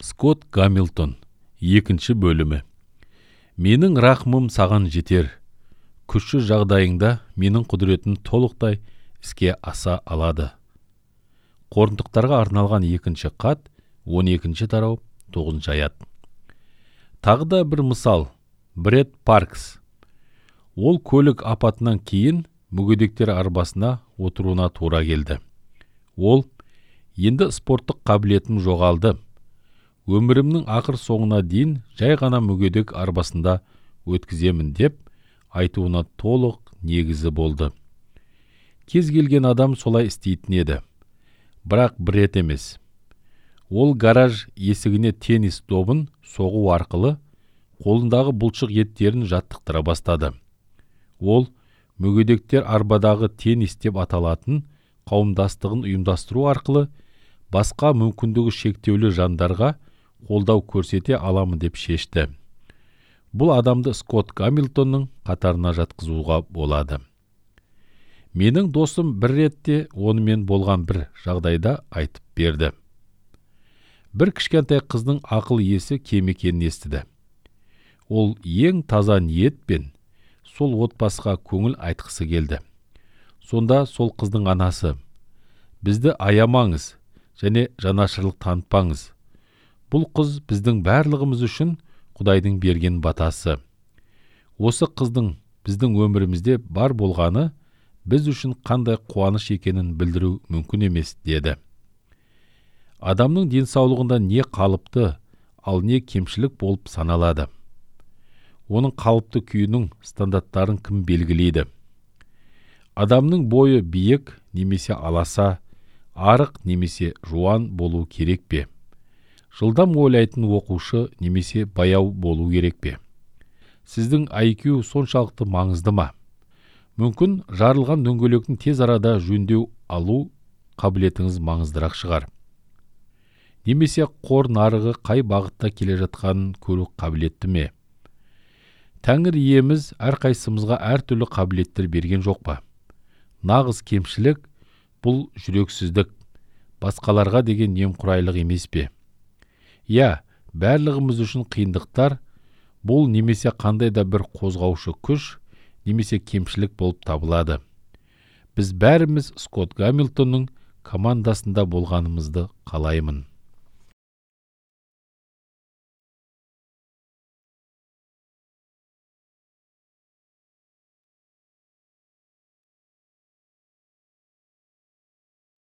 Скотт Гамильтон, 2 бөлімі. Менің рахмым саған жетер. Күші жағдайыңда менің құдіретім толықтай іске аса алады. Қорынтықтарға арналған 2 қат, 12 тарау, 9 аят. Тағы да бір мысал, Бред Паркс. Ол көлік апатынан кейін мүгедектер арбасына отыруына тура келді. Ол, енді спорттық қабілетім жоғалды. Өмірімнің ақыр соңына дейін жай ғана мүгедек арбасында өткіземін деп айтуына толық негізі болды. Кез келген адам солай істейтін еді. Бірақ Бред емес. Ол гараж есігіне теннис добын соғу арқылы қолындағы бұлшық еттерін жаттықтыра бастады. Ол мүгедектер арбадағы теннис деп аталатын қауымдастығын ұйымдастыру арқылы басқа мүмкіндігі шектеулі жандарға қолдау көрсете аламын деп шешті. Бұл адамды Скотт Гамильтонның қатарына жатқызуға болады. Менің досым бір ретте онымен болған бір жағдайда айтып берді. Бір кішкентай қыздың ақыл есі кем екенін естіді. Ол ең таза ниетпен сол отбасыға көңіл айтқысы келді. Сонда сол қыздың анасы: "Бізді аямаңыз және жанашырлық танытпаңыз. Бұл қыз біздің барлығымыз үшін Құдайдың берген батасы. Осы қыздың біздің өмірімізде бар болғаны біз үшін қандай қуаныш екенін білдіру мүмкін емес", деді. Адамның денсаулығында не қалыпты, ал не кемшілік болып саналады? Оның қалыпты күйінің стандарттарын кім белгілейді? Адамның бойы биік немесе аласа, арық немесе жуан болу керек пе? Жылдам ойлайтын оқушы немесе баяу болу керек пе? Сіздің IQ соншалықты маңызды ма? Мүмкін жарылған дөңгелектің тез арада жөндеу алу қабілетіңіз маңыздырақ шығар. Немесе қор нарығы қай бағытта келе жатқанын көру қабілетті ме? Тәңір иеміз әрқайсымызға әртүрлі қабілеттер берген жоқ па? Нағыз кемшілік бұл жүрексіздік, басқаларға деген немқұрайлық емес пе? Бәрлігіміз үшін қиындықтар бұл немесе қандай да бір қозғаушы күш немесе кемшілік болып табылады. Біз бәріміз Скотт Гамильтонның командасында болғанымызды қалаймын.